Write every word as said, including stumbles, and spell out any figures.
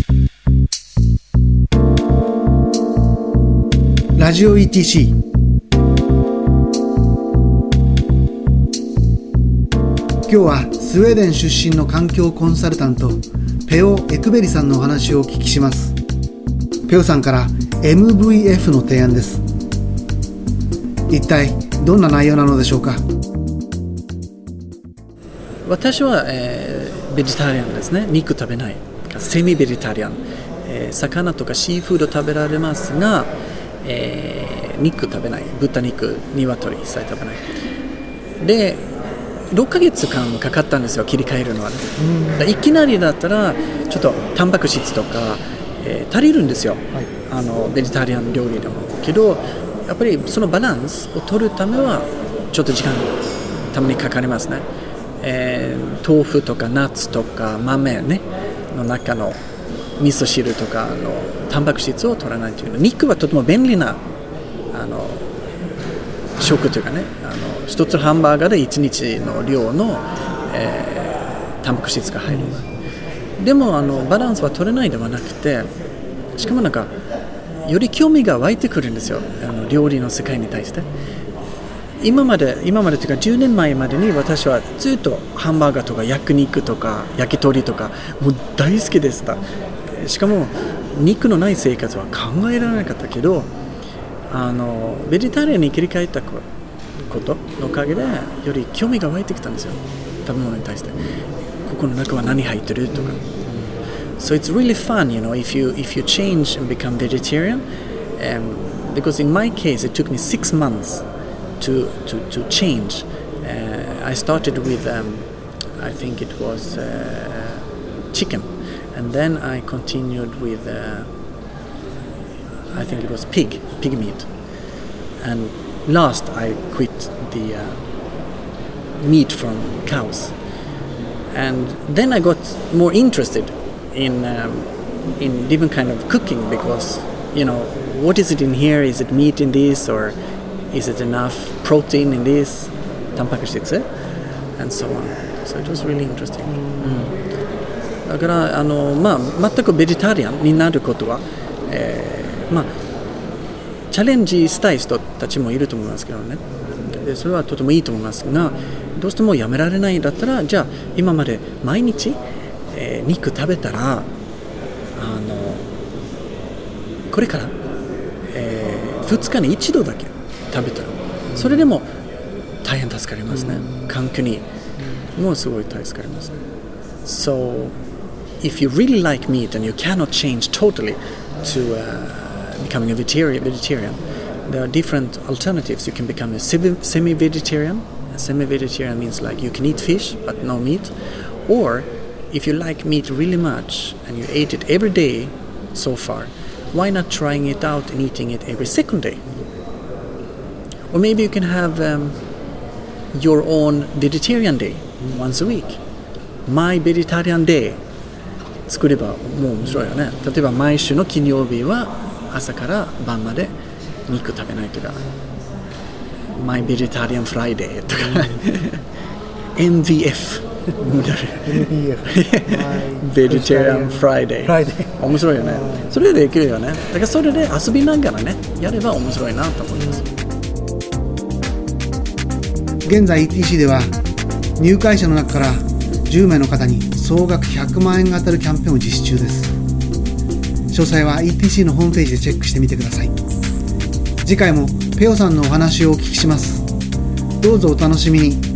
ラジオ イーティーシー。 今日はスウェーデン出身の環境コンサルタントペオ・エクベリさんのお話をお聞きします。ペオさんから エムブイエフ の提案です。一体どんな内容なのでしょうか。 私は、えー、ベジタリアンですね。肉食べない。セミベジタリアン、えー、魚とかシーフード食べられますが、えー、肉食べない。豚肉、鶏一切食べない。でろっかげつかんかかったんですよ、切り替えるのは、ね、うん、いきなりだったらちょっとタンパク質とか、えー、足りるんですよ、はい、あのベジタリアン料理でも。けどやっぱりそのバランスを取るためはちょっと時間たまにかかりますね。えー、豆腐とかナッツとか豆、ね、の中の味噌汁とかのタンパク質を取らないというの。肉はとても便利なあの食というかね、あの一つハンバーガーでいちにちの量の、えー、タンパク質が入る。でもあのバランスは取れないではなくて、しかもなんかより興味が湧いてくるんですよ、あの料理の世界に対して。今まで今までというかじゅうねんまえまでに私はずっとハンバーガーとか焼肉とか焼き鳥とかもう大好きでした。しかも肉のない生活は考えられなかったけど、あのベジタリアンに切り替えたことのおかげでより興味が湧いてきたんですよ、食べ物に対して。ここの中は何入ってるとか。So it's really fun, you know, if you if you change and become vegetarian, um, because in my case it took me six months to to to change. Uh, I started with um, I think it was uh, chicken, and then I continued with uh, I think it was pig pig meat, and last I quit the uh, meat from cows, and then I got more interested in um, in different kind of cooking, because you know, what is it in here? Is it meat in this, or is it enough protein in this? タンパク質 and so on. So it was really interesting. うん、だからあの、まあ、全くベジタリアンになることは、えーまあ、チャレンジしたい人たちもいると思いますけどね。でそれはとてもいいと思いますが、どうしてもやめられないんだったら、じゃあ今まで毎日えー、肉食べたら、あのこれから、えー、ふつかに一度だけ食べたら、それでも大変助かりますね。環境にもすごい助かりますね。So if you really like meat and you cannot change totally to、uh, becoming a vegetarian, vegetarian, there are different alternatives. You can become a semi-vegetarian. A semi-vegetarian means like you can eat fish but no meat, or if you like meat really much and you ate it every day so far, why not trying it out and eating it every second day? Or maybe you can have um, your own vegetarian day once a week. My vegetarian day 作ればもう面白いよね。例えば毎週の金曜日は朝から晩まで肉食べないとか、My vegetarian Friday とかエムブイエフエムビーエフ Vegetarian Friday 面白いよね。それでできるよね。だからそれで遊びながらねやれば面白いなと思います。 現在 イーティーシー では入会者の中からじゅうめいの方に総額ひゃくまんえんが当たるキャンペーンを実施中です。詳細は イーティーシー のホームページでチェックしてみてください。次回もペオさんのお話をお聞きします。どうぞお楽しみに。